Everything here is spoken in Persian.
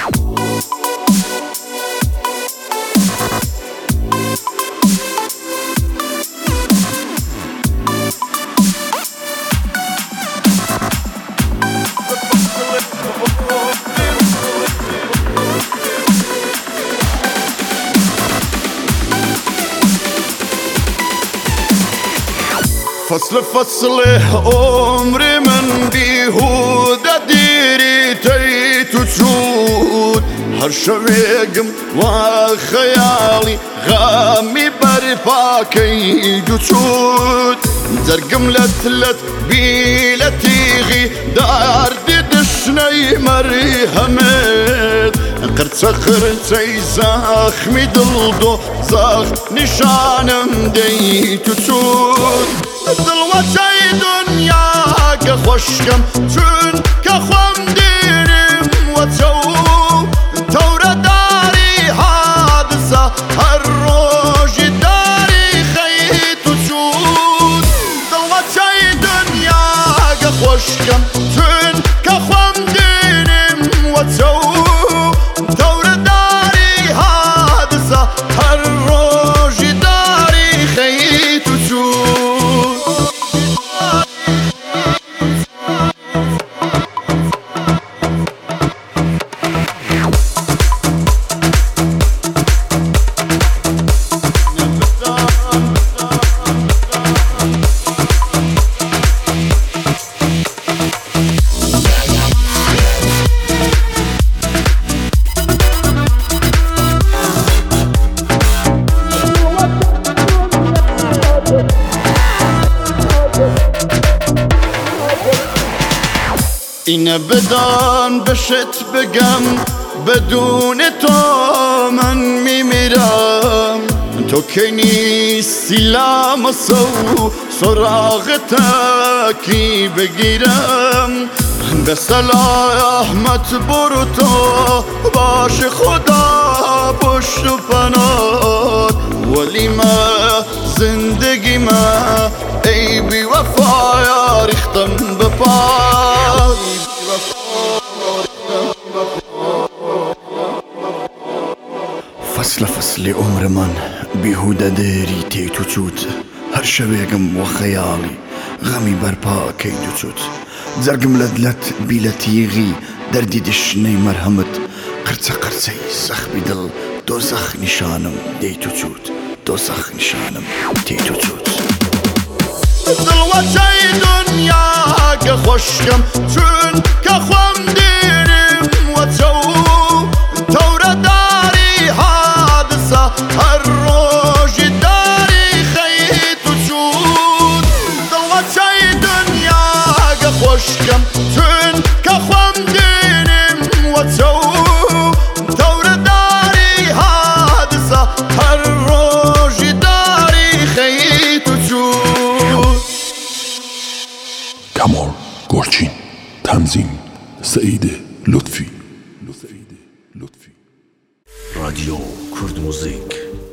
فصل عمر من بیهوده دیری تیتو چود هر شویگم و خیالی غامی برپا کیدو چود زرگم لت بیلتیغی داردی دشنی مرهمت قرصي زخمي دلدو زخ نشانم ديتو تود دلوتي دنيا كخوشكم چون كخوم ديرم وتو تورا داري حادثة هر روج داري خيتو تود دلوتي دنيا كخوشكم چون كخوم ديرم وتو این بدان بشت بگم بدون تو من میمیرم تو که نیستی لامسو سراغ تکی بگیرم به سلامت برو تو باش خدا پشت و پنات ولی ما زندگی ما ای بی وفا ریختم به پای فصل عمر من بیهوده دیری تیتو چود هر شویگم و خیالی غمی برپا کیدو چود زرگم لدلت بیلتیغی دردی دشنی مرحمت قرصی زخمی دل دوزخ نشانم دیتو چود دوزخ نشانم تیتو چود دلوتي دنيا كخوشكم چون كخوم ديرم وتو تورا داري حادثة هر روج داري خيتو چود دلوتي دنيا كخوشكم چون كخوم ديرم وتو تورا داري حادثة هر روج داري خيتو چود کمال گرچین تنظیم سعید لطفی رادیو کرد موزیک